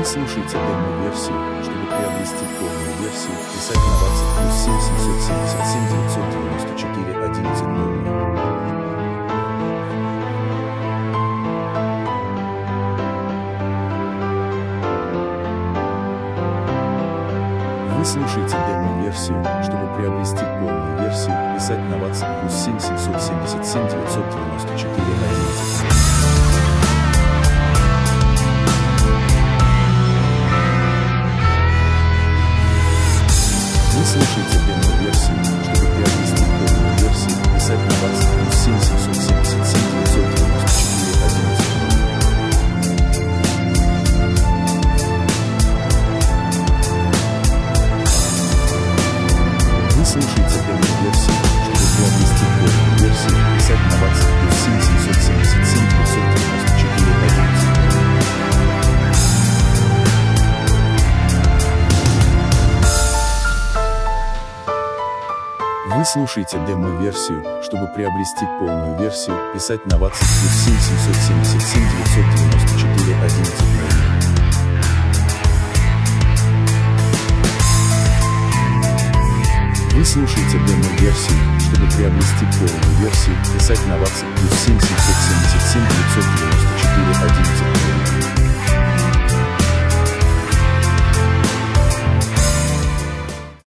Вы слушаете демо-версию. Чтобы приобрести полную версию, писать на WhatsApp +7 777 994 11 00. Вы слушаете демо-версию. Чтобы приобрести полную версию, писать на WhatsApp +7 777 994 11 00. Вы слушаете демо-версию. Чтобы приобрести полную версию, писать на WhatsApp +7 777 994 11 00. Вы слушаете демо-версию. Чтобы приобрести полную версию, писать на WhatsApp +7 777 994 11 00. Вы слушаете демо-версию. Чтобы приобрести полную версию, писать на WhatsApp +7 777 994 11 00. Вы слушаете демо-версию. Чтобы приобрести полную версию, писать на WhatsApp +7 777 994 11 00.